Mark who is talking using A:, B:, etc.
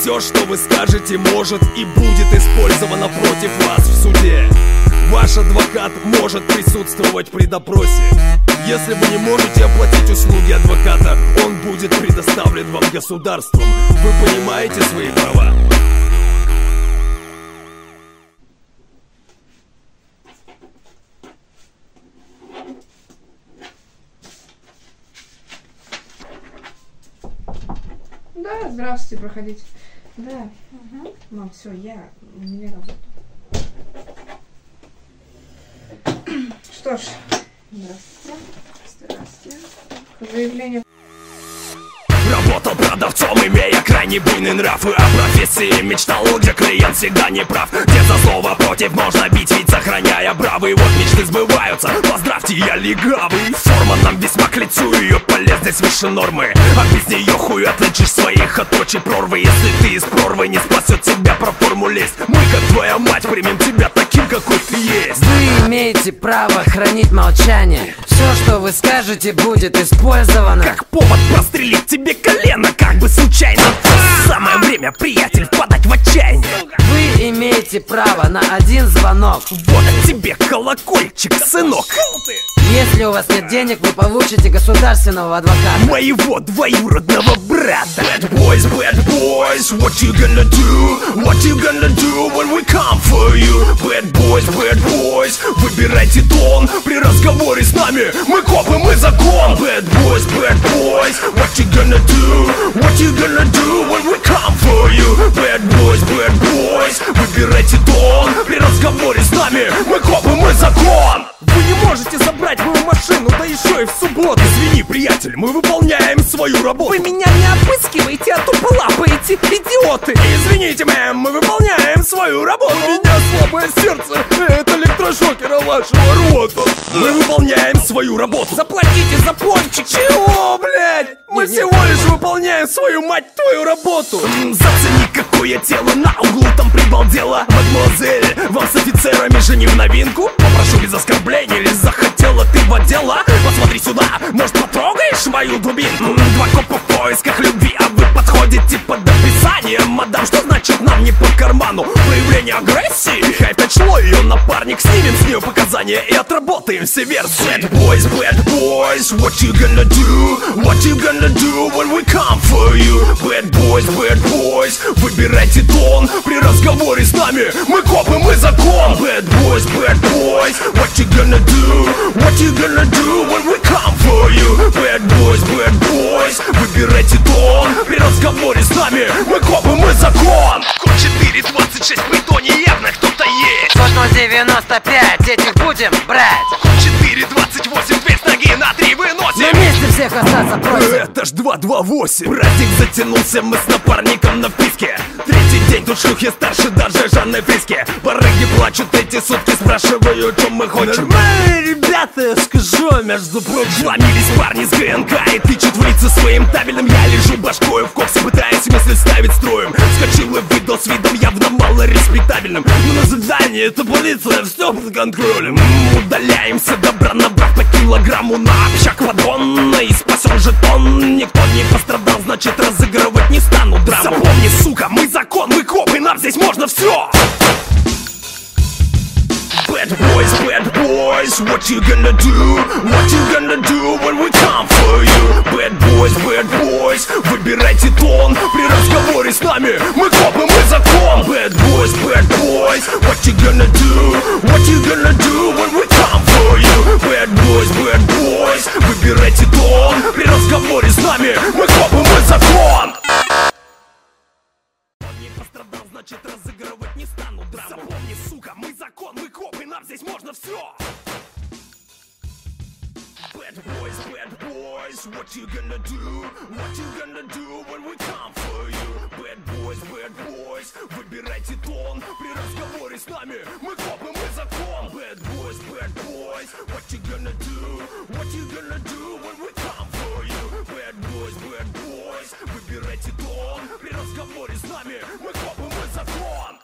A: Все, что вы скажете, может и будет использовано против вас в суде. Ваш адвокат может присутствовать при допросе. Если вы не можете оплатить услуги адвоката, он будет предоставлен вам государством. Вы понимаете свои права?
B: Да, здравствуйте, проходите. Да, мам, все, у меня работа. Что ж, здравствуйте. Здравствуйте. Заявление.
A: Работал продавцом, имея крайне буйный нрав. И о профессии мечтал, где клиент всегда не прав. Где за слово против можно бить, ведь сохраняя бравый. Вот мечты сбываются, поздравьте, я легавый. Форма нам весьма к лицу, ее полезность выше нормы. А без нее хуй отличишь своих от прочей прорвы. Если ты из прорвы не спасет тебя про форму лезть, мы, как твоя мать, примем тебя таким, какой ты есть.
C: Вы имеете право хранить молчание. Все, что вы скажете, будет использовано
A: как повод прострелить тебе колено, как бы случайно. Самое время, приятель, впадать в отчаяние.
C: Вы имеете право на один звонок.
A: Вот тебе колокольчик, сынок.
C: Если у вас нет денег, вы получите государственного адвоката.
A: Моего двоюродного брата. Bad boys, what you gonna do? What you gonna do when we come for you? Bad boys, выбирайте тон при разговоре с нами. Мы копы, мы закон. Bad boys, what you gonna do? What you gonna do when we come for you? Bad boys, выбирайте тон при разговоре с нами. Мы копы, мы закон. Вы не можете забрать мою машину, да еще и в субботу. Извини, приятель, мы выполняем свою работу. Вы меня не обыскиваете, а тупо лапаете, идиоты. Извините, мэм, мы выполняем свою работу. У меня слабое сердце, это электрошокер, а вашего рота. Мы выполняем свою работу. Заплатите за пончик. Чего, блядь? Мы всего лишь выполняем свою, мать твою, работу. Зацени, какое тело на углу там прибалдело. Мадемуазель, вам с офицерами же не в новинку. Попрошу без оскорблений, или захотела ты в отдела. Посмотри сюда, может потрогаешь мою дубинку? Два копа в поисках любви, а вы подходите под описание. Мадам, что значит нам не по карману? Проявление агрессии? Хайп начло ее напарник. Снимем с нее показания и отработаем все версии. Bad boys, what you gonna do? What you gonna do when we come for you? Bad boys, выбирайте тон при разговоре с нами. Мы копы, мы закон. Bad boys, what you gonna do? What you gonna do when we come for you? Bad boys, выбирайте тон при разговоре с нами. Мы копы, мы закон. Код 426 в притоне явно кто-то есть.
C: Код 095, этих будем брать.
A: Код 428, дверь с ноги на 3 выносим.
C: На месте всех остаться просим.
A: Это ж 228. Братик затянулся, мы с напарником на вписке. Третий день тут шлюхи старше даже Жанны Фриски. Барыги плачут эти сутки, спрашиваю, чем мы хотим. Нормальные ребята, я скажу, между прочим. Вломились парни с ГНК и тычут в лицо своим табелем. Я лежу башкою в коксе, пытаясь мысль ставить строем. Вскочил и выдал с видом явно мало респектабельным. Но на задании это полиция, все под контролем. Удаляемся, добра набрав по килограмму на общак подгон. И спасен жетон, никто не пострадал, значит разыгрывать не стану драму. Запомни, сука, мы закон, мы копы, нам здесь можно все. Bad boys, what you gonna do? What you gonna do when we come for you? Bad boys, выбирайте тон при разговоре с нами. Мы копы, мы закон. Bad boys, what you gonna do? What you gonna do when we come for you? Bad boys, выбирайте тон при разговоре с нами. Мы копы, мы закон. Не пострадал, значит разыгрывать не стану драму. Запомни, сука, мы закон, мы копы, нам здесь можно все. Bad boys, what you gonna do? What you gonna do when we come for you? Bad boys, выбирайте тон при разговоре с нами. Мы копы, мы закон. Bad boys, what you gonna do? What you gonna do when we come for you? Bad boys, выбирайте тон при разговоре с нами. Мы копы, мы закон.